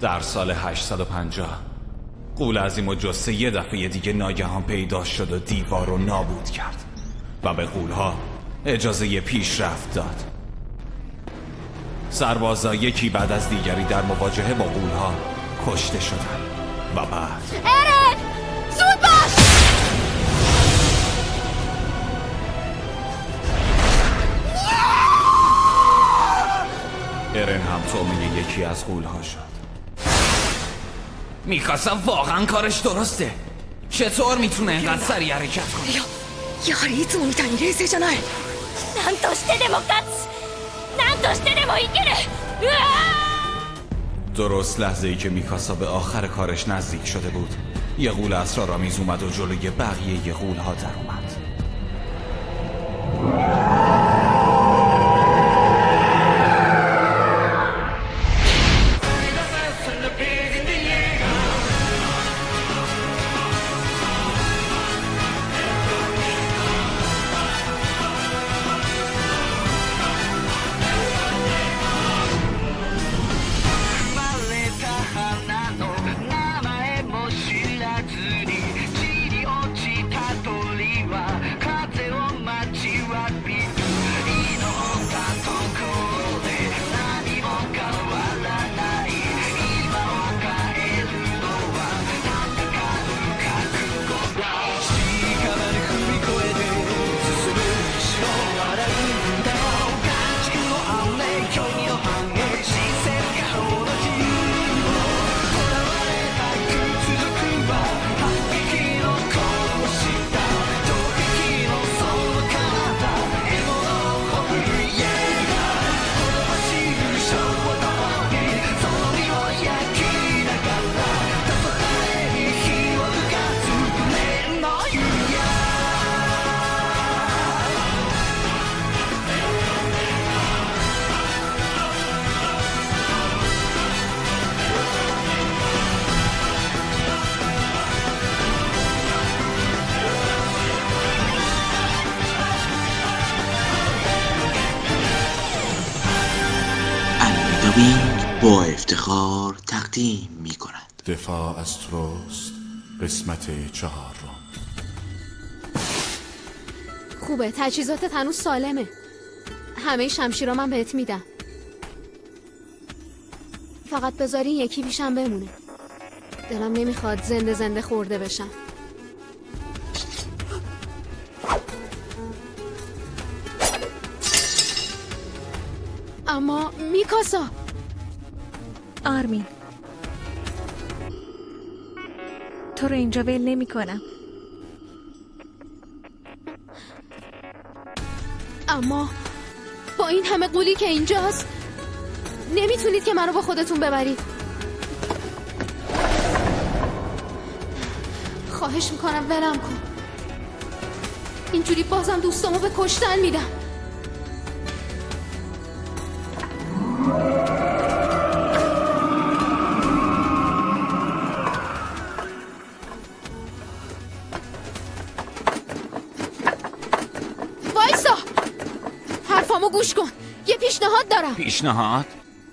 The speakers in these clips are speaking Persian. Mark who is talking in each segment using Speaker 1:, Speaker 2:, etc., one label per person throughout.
Speaker 1: در سال 850 غول عظیم و جثه یه دفعه دیگه ناگهان پیدا شد و دیوار رو نابود کرد و به غول‌ها اجازه پیشرفت داد. سربازا یکی بعد از دیگری در مواجهه با غول‌ها کشته شدن و بعد
Speaker 2: ارن! زود باش!
Speaker 1: ارن هم تومه یکی از غول‌ها شد. میکاسا واقعا کارش درسته. چطور میتونه اینقدر سریع حرکت کنه؟
Speaker 2: やはりいつもみたいに冷静じゃない。何としてでも勝つ。何としてでもいける。うわー!
Speaker 1: درست لحظه ای که میکاسا به آخر کارش نزدیک شده بود، یه غول اسرارآمیز اومد و جلوی بقیه غول‌ها در اومد.
Speaker 3: با افتخار تقدیم می کند
Speaker 4: دفاع از تروست قسمت 4.
Speaker 2: خوبه، تجهیزاتت هنوز سالمه. همه شمشیرا من بهت میدم. فقط بذارین یکی پیشم بمونه. دلم نمیخواد زنده زنده خورده بشم. اما میکاسا.
Speaker 5: آرمین، تو رو اینجا ول نمی کنم.
Speaker 2: اما با این همه غولی که اینجاست نمیتونید که منو با خودتون ببرید. خواهش میکنم ولم کن. اینجوری بازم دوستامو به کشتن میدم. وایسا، حرفامو گوش کن. یه پیشنهاد دارم.
Speaker 1: پیشنهاد؟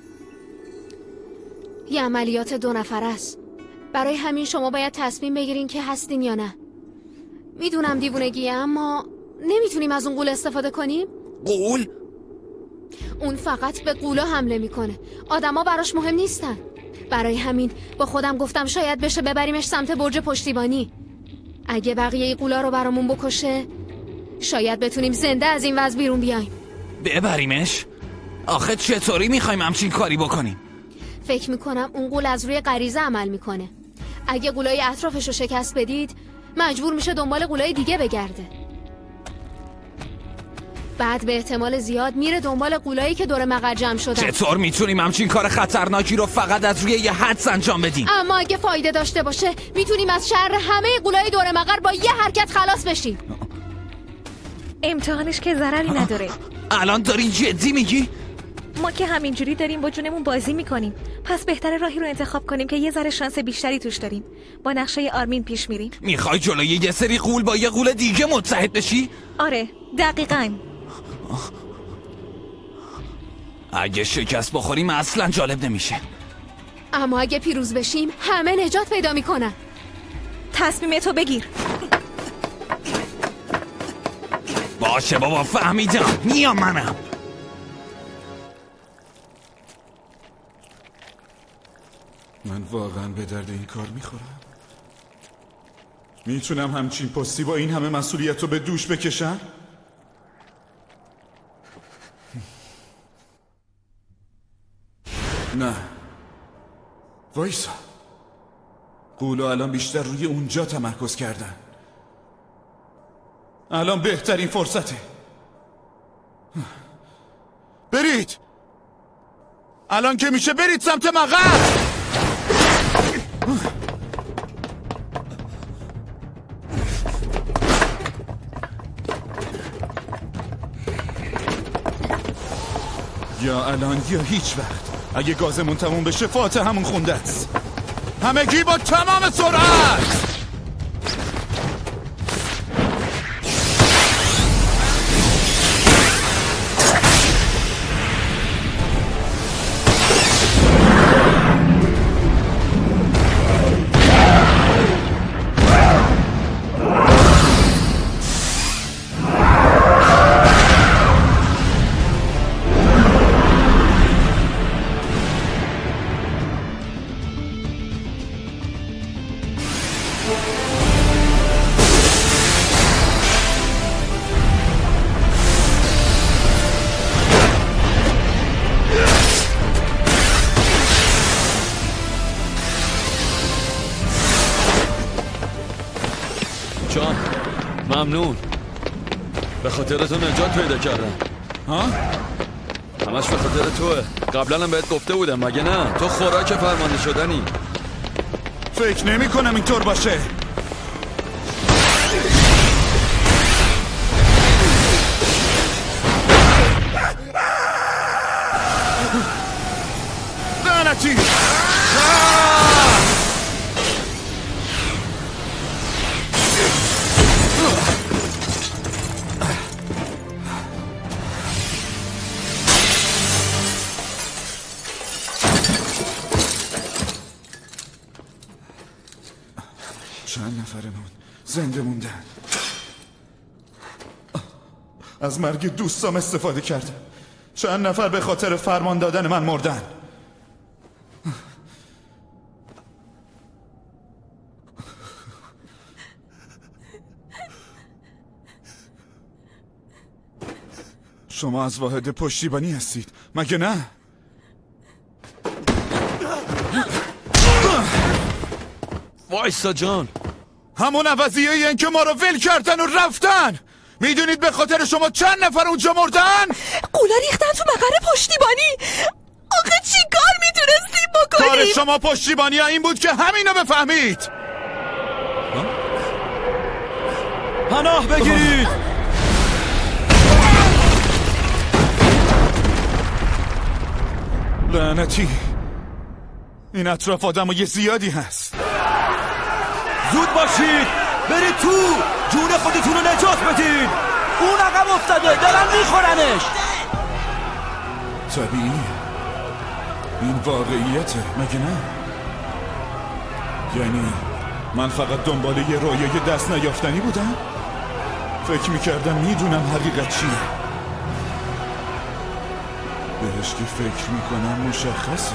Speaker 2: یه عملیات 2 نفره است. برای همین شما باید تصمیم بگیرین که هستین یا نه. میدونم دیوونگیه، اما نمیتونیم از اون غول استفاده کنیم؟
Speaker 1: غول؟
Speaker 2: اون فقط به غولا حمله میکنه. آدما براش مهم نیستن. برای همین با خودم گفتم شاید بشه ببریمش سمت برج پشتیبانی. اگه بقیه غولا رو برامون بکشه شاید بتونیم زنده از این وضع بیرون بیایم.
Speaker 1: ببریمش؟ آخه چطوری میخوایم همچین کاری بکنیم؟
Speaker 2: فکر میکنم اون غول از روی غریزه عمل میکنه. اگه غولای اطرافش رو شکست بدید مجبور میشه دنبال غولای دیگه بگرده. بعد به احتمال زیاد میره دنبال غولایی که دور مقر جمع شدن.
Speaker 1: چطور میتونیم همچین کار خطرناکی رو فقط از روی یه حدس انجام بدیم؟
Speaker 2: اما اگه فایده داشته باشه میتونیم از شر همه غولای دور مقر با یه حرکت خلاص بشیم.
Speaker 5: امتحانش که ضرری نداره.
Speaker 1: الان داری جدی میگی؟
Speaker 5: ما که همینجوری داریم با جونمون بازی میکنیم، پس بهتره راهی رو انتخاب کنیم که یه ذره شانس بیشتری توش داریم. با نقشه آرمین پیش میریم.
Speaker 1: میخوای جلوی یه سری غول با یه غول دیگه متحد بشی؟
Speaker 5: آره، دقیقاً.
Speaker 1: اگه شکست بخوریم اصلا جالب نمیشه.
Speaker 2: اما اگه پیروز بشیم همه نجات پیدا میکنن.
Speaker 5: تصمیم تو بگیر.
Speaker 1: باشه بابا فهمیدم، میام منم.
Speaker 4: من واقعا به درد این کار میخورم؟ میتونم همچین پستی با این همه مسئولیت رو به دوش بکشم؟ نه وایسا، قولا الان بیشتر روی اونجا تمرکز کردن. الان بهترین فرصته. برید الان که میشه، برید سمت مقر. یا الان یا هیچ وقت. اگه گازمون تموم بشه فاتحمون خونده است. همگی با تمام سرعت.
Speaker 6: جان ممنون، به خاطر تو نجات پیدا کردم.
Speaker 4: ها؟
Speaker 6: همش به خاطر توه. قبلا هم بهت گفته بودم مگه نه؟ تو خوراک فرمانده شدنی.
Speaker 4: فکر نمی کنم اینطور باشه. لعنتی! چند نفرمون زنده موندن؟ از مرگ دوستام استفاده کردم. چند نفر به خاطر فرمان دادن من مردن. شما از واحد پشتیبانی هستید مگه نه؟
Speaker 6: وایسا جان،
Speaker 4: همون عوضیه این که ما رو ول کردن و رفتن. میدونید به خاطر شما چند نفر اونجا مردن؟
Speaker 5: قولا ریختن تو مقر پشتیبانی. آخه چی کار میتونستیم بکنیم؟
Speaker 4: کار شما پشتیبانی این بود که همینو بفهمید.
Speaker 6: پناه بگیرید.
Speaker 4: لعنتی، این اطراف آدم یه زیادی هست.
Speaker 7: زود باشید، برید تو، جون خودتون رو نجات بدید. اون عقب افتاده، دارن میخورنش.
Speaker 4: طبیعیه، این واقعیته مگه نه؟ یعنی من فقط دنبال یه رویای دست نیافتنی بودم؟ فکر میکردم میدونم حقیقت چیه. بهش که فکر میکنم مشخصه.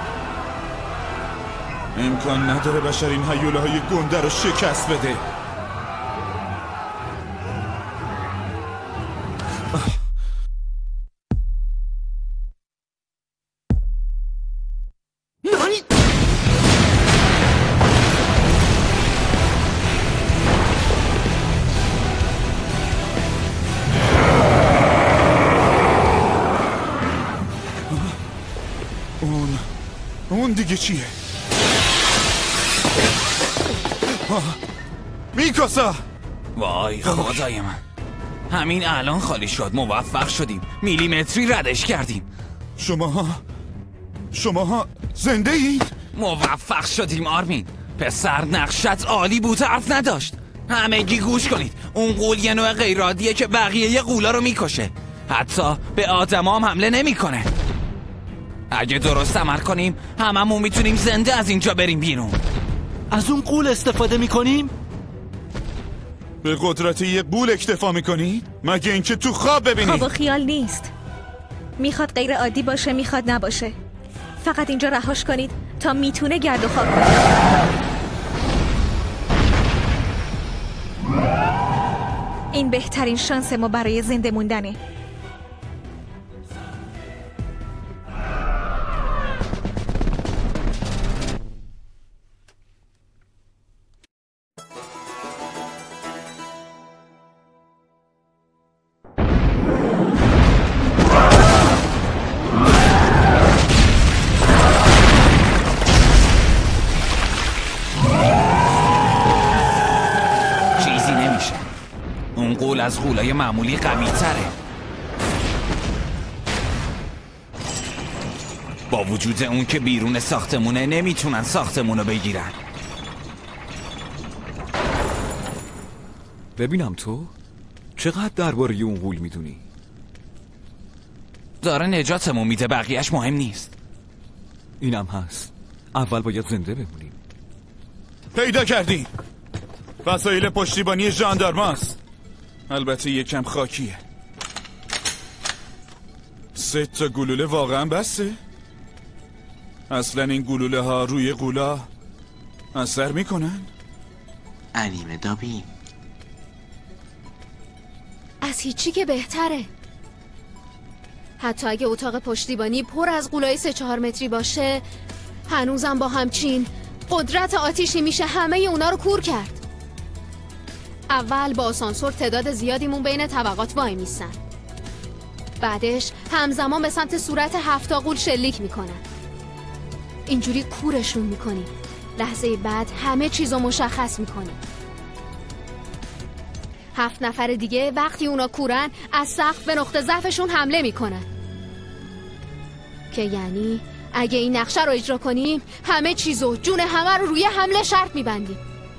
Speaker 4: امکان نداره بشر این هیوله های گنده رو شکست بده. اون دیگه چیه؟ میکاسا!
Speaker 1: وای خدای من، همین الان خالی شد. موفق شدیم، میلیمتری ردش کردیم.
Speaker 4: شماها زنده اید؟
Speaker 1: موفق شدیم آرمین. پسر نقشت عالی بود، حرف نداشت. همگی گوش کنید، اون غول یه نوع غیرعادیه که بقیه یه غولا رو میکشه. حتی به آدم هم حمله نمیکنه. اگه درست عمل کنیم هممون میتونیم زنده از اینجا بریم بیرون.
Speaker 7: از اون قول استفاده میکنیم؟
Speaker 4: به قدرت یه قول اکتفا میکنی؟ مگه اینکه تو خواب ببینی؟
Speaker 5: خواب و خیال نیست. میخواد غیر عادی باشه، میخواد نباشه. فقط اینجا رهاش کنید تا میتونه گرد و خاک کنه. این بهترین شانس ما برای زنده موندنه.
Speaker 1: چیزی نمیشه. اون قول از قولای معمولی قوی تره. با وجود اون که بیرون ساختمونه نمیتونن ساختمونو بگیرن.
Speaker 6: ببینم تو چقدر درباره اون قول میدونی؟
Speaker 1: داره نجاتمون میده، بقیهش مهم نیست.
Speaker 6: اینم هست. اول باید زنده بمونیم.
Speaker 4: پیدا کردیم. وسایل پشتیبانی ژاندارماست. البته یکم خاکیه. 3 تا گلوله واقعا بسه؟ اصلا این گلوله ها روی قولا اثر میکنن؟
Speaker 3: انیمه دابیم.
Speaker 2: از هیچی که بهتره. حتی اگه اتاق پشتیبانی پر از قولای 3-4 متری باشه، هنوزم با همچین قدرت آتیشی میشه همه اونا رو کور کرد. اول با آسانسور تعداد زیادیمون بین طبقات وای میسن. بعدش همزمان به سمت صورت 7 تا غول شلیک میکنن. اینجوری کورشون میکنیم. لحظه بعد همه چیزو مشخص میکنیم. 7 نفر دیگه وقتی اونا کورن از سقف به نقطه ضعفشون حمله میکنن. که یعنی اگه این نقشه رو اجرا کنیم همه چیزو، جون همه رو روی حمله شرط میبندیم.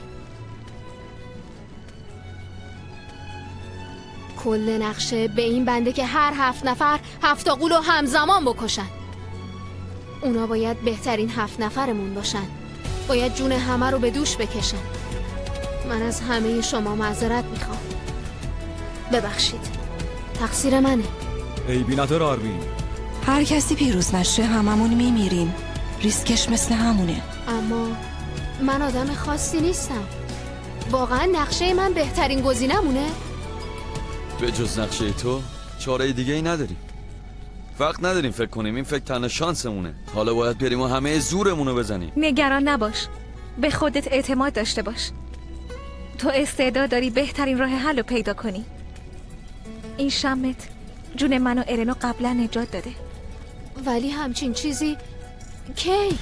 Speaker 2: کل نقشه به این بنده که هر 7 نفر 7 تا غول رو همزمان بکشن. اونا باید بهترین 7 نفرمون باشن. باید جون همه رو به دوش بکشن. من از همه شما معذرت میخوام. ببخشید. تقصیر منه.
Speaker 6: عیبی نداره آرمین.
Speaker 8: هر کسی پیروز نشه هممون میمیریم. ریسکش مثل همونه.
Speaker 2: اما من آدم خاصی نیستم. واقعا نقشه من بهترین گزینمونه؟
Speaker 6: به جز نقشه تو چاره دیگه ای نداریم. وقت نداریم فکر کنیم. این فکر تنها شانسمونه. حالا باید بریم و همه زورمونو بزنیم.
Speaker 5: نگران نباش. به خودت اعتماد داشته باش. تو استعداد داری بهترین راه حل رو پیدا کنی. این شمت جون من و ارنو قبلا نجات داده.
Speaker 2: ولی همچین چیزی کی؟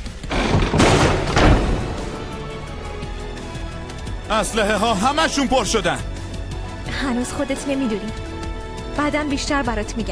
Speaker 4: اسلحه ها همشون پر شدن.
Speaker 5: هنوز خودت نمیدونی. بعداً بیشتر برات میگم.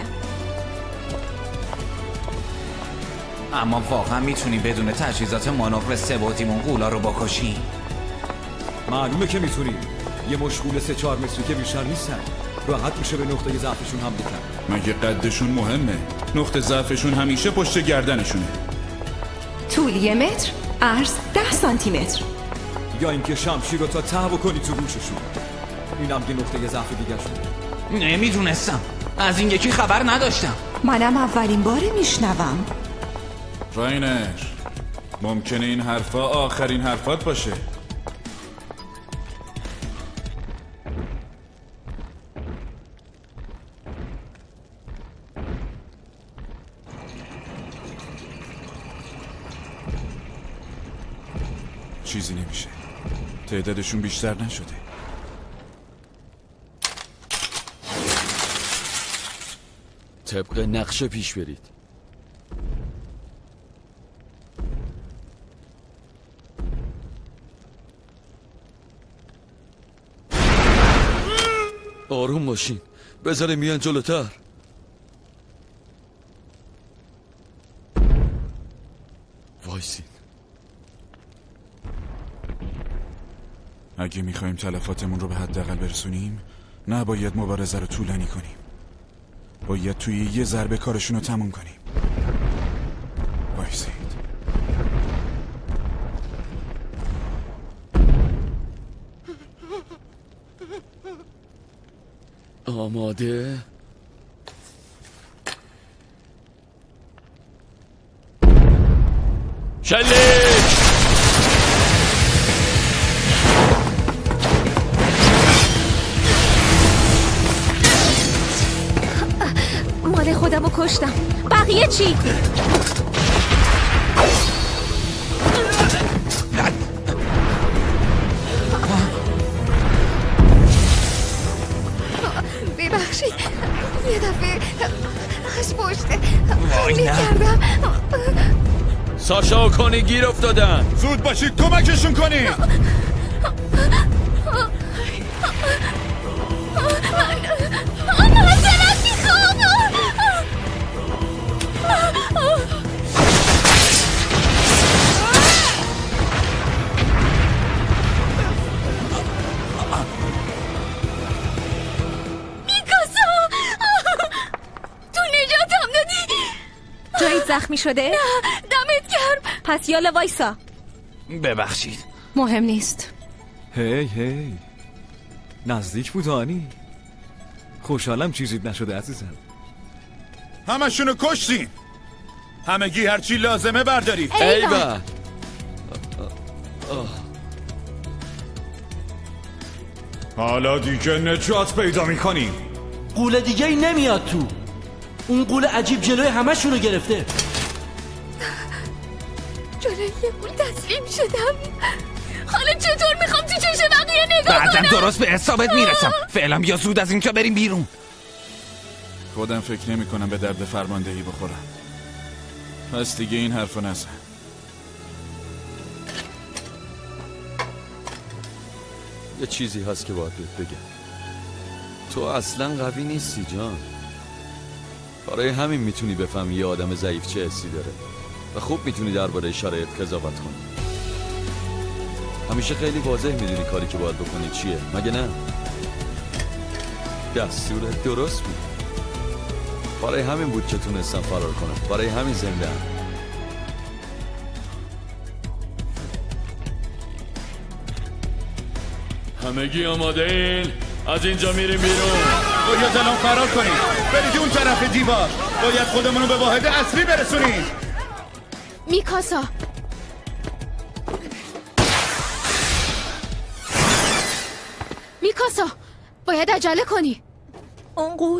Speaker 1: اما واقعا میتونیم بدون تجهیزات مانور 3 بعدیمون غولا رو بکشیم؟
Speaker 6: معلومه که میتونیم. یه مشغول 3-4 متری که بیشتر نیستن. راحت میشه به نقطه ضعفشون حمله کرد.
Speaker 4: مگه قدشون مهمه؟ نقطه ضعفشون همیشه پشت گردنشونه.
Speaker 8: طول 1 متر، عرض 10 سانتی متر.
Speaker 6: یا اینکه شمشیر رو تا ته بکنی تو گوششون. اینم یه نقطه ضعف دیگه شده.
Speaker 1: نمیدونستم. از این یکی خبر نداشتم.
Speaker 8: منم اولین باره میشنوم.
Speaker 4: راینر، ممکنه این حرفا آخرین حرفات باشه. چیزی نمیشه. تعدادشون بیشتر نشده.
Speaker 6: طبق نقشه پیش برید. آروم باشین. بذاره میان جلوتر. وایسین.
Speaker 4: اگه میخوایم تلفاتمون رو به حداقل برسونیم، نباید مبارزه رو طولانی کنیم. باید توی یه ضربه کارشون رو تموم کنیم. وایسید.
Speaker 6: آماده؟ شلیک!
Speaker 5: مال خودمو کشتم. بقیه چی؟
Speaker 2: ببخشید یه دفعه خش پشته میکردم.
Speaker 6: ساشا و کنی گیر افتادن.
Speaker 4: زود باشید کمکشون کنید.
Speaker 2: معذرت میخوام. میکاسا تو نجاتم دادی.
Speaker 5: جایت زخمی شده؟
Speaker 2: نه دمت گرم.
Speaker 5: پس یالا وایسا.
Speaker 1: ببخشید.
Speaker 8: مهم نیست.
Speaker 7: هی نزدیک بود آنی. خوشحالم چیزیت نشده عزیزم.
Speaker 4: همشونو کشتین. همگی هرچی لازمه بردارید.
Speaker 6: ایوه.
Speaker 1: حالا دیگه نجات پیدا میکنیم.
Speaker 9: قول دیگه ای نمیاد تو. اون قول عجیب جلوی همشونو گرفته.
Speaker 2: جلوی یه قول تسلیم شدم. حالا چطور میخوام تو چشم بقیه نگاه کنم؟
Speaker 1: بعدم درست به حسابت میرسم. فعلا بیا زود از اینجا بریم بیرون.
Speaker 4: خودم فکر نمی کنم به درد فرماندهی بخورم. پس دیگه این حرفو نزن.
Speaker 6: یه چیزی هست که باید بهت بگم. تو اصلا قوی نیستی جان. برای همین میتونی بفهمی یه آدم ضعیف چه حسی داره و خوب میتونی درباره شرایط قضاوت کنی. همیشه خیلی واضح میدونی کاری که باید بکنی چیه، مگه نه؟ دستورت درست بود. برای همین بود که تونستم فرار کنم. برای همین زنده هم. همگی آماده این؟ از اینجا میریم بیرون.
Speaker 4: باید الان فرار کنیم. برید اون طرف دیوار. باید خودمونو به واحد اصلی برسونیم.
Speaker 2: میکاسا میکاسا باید عجله کنی.
Speaker 5: اون قول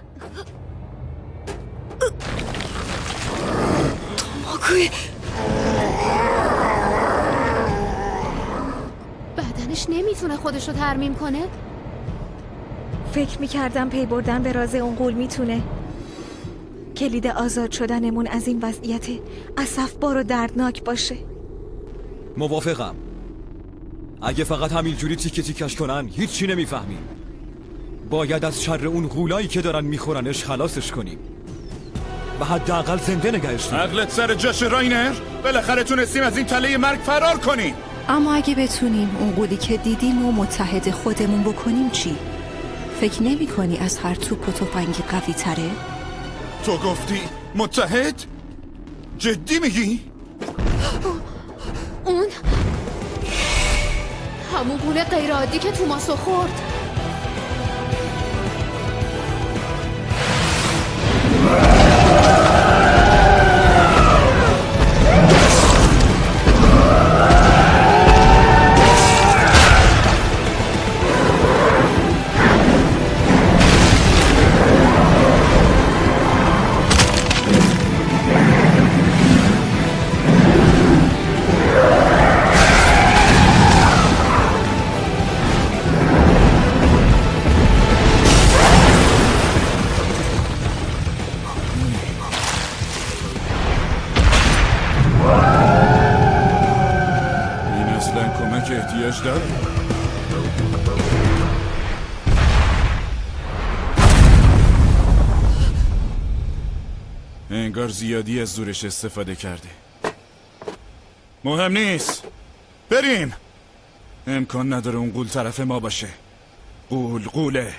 Speaker 2: بدنش نمیتونه خودشو ترمیم کنه.
Speaker 5: فکر میکردم پی بردن به راز اون قول میتونه کلید آزاد شدنمون از این وضعیت اسفبار و دردناک باشه.
Speaker 7: موافقم. اگه فقط همینجوری تیکه تیکش کنن هیچی نمیفهمیم. باید از شر اون غولایی که دارن میخورنش خلاصش کنیم و حداقل زنده نگهش داریم.
Speaker 4: عقلت سر جاش راینر. بالاخره تونستیم از این تله مرگ فرار کنیم.
Speaker 8: اما اگه بتونیم اون قولی که دیدیم و متحد خودمون بکنیم چی؟ فکر نمی کنی از هر توپ و تفنگی قوی تره؟
Speaker 4: تو گفتی متحد؟ جدی میگی؟
Speaker 2: اون همون قول غیرعادی که توماسو خورد.
Speaker 4: احتیاج داره؟ انگار زیادی از زورش استفاده کرده. مهم نیست، بریم. امکان نداره اون غول طرف ما باشه. غوله.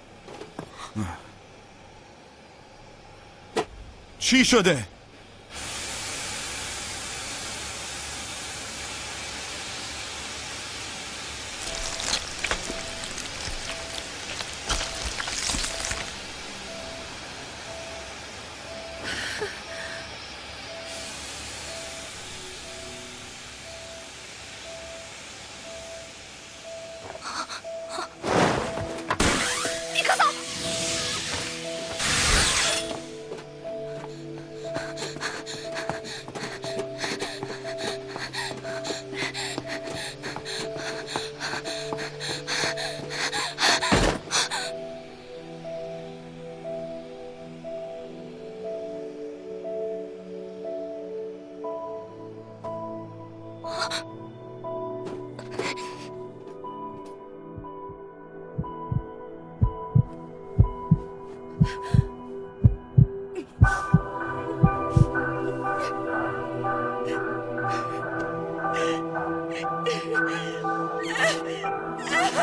Speaker 4: چی شده؟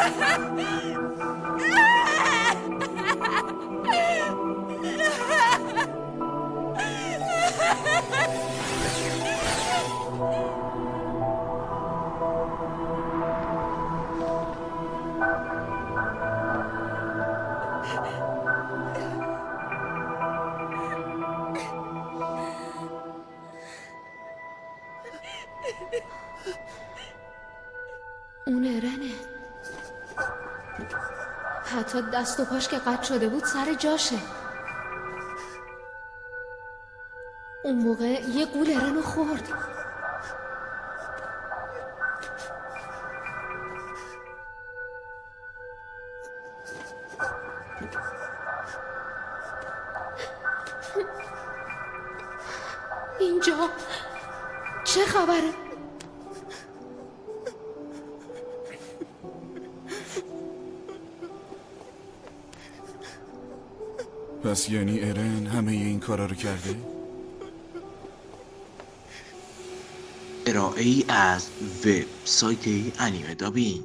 Speaker 2: اون ارنه. حتی دست و پاش که قطع شده بود سر جاشه. اون موقع یه گول ارنو خورد. اینجا چه خبره؟
Speaker 4: پس یعنی ارن همه این کارا رو کرده؟
Speaker 3: ارائه ای از وبسایت انیمه دابینگ.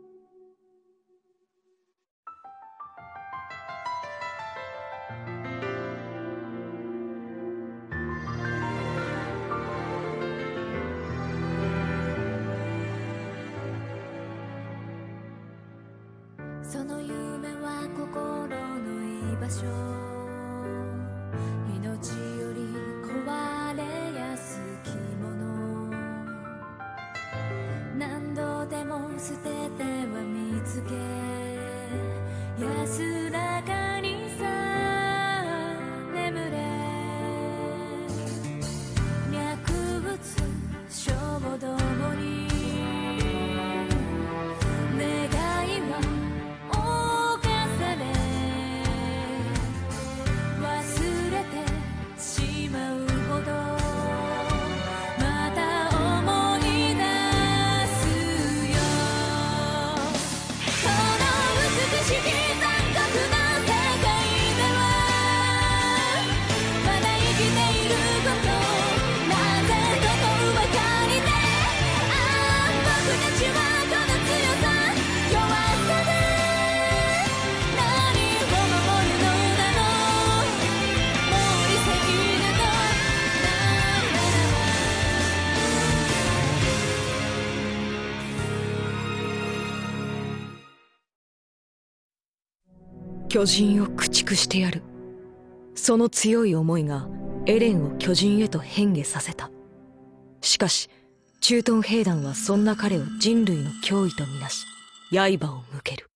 Speaker 10: 巨人を駆逐してやる。その強い思いがエレンを巨人へと変化させた。しかし駐屯兵団はそんな彼を人類の脅威とみなし刃を向ける。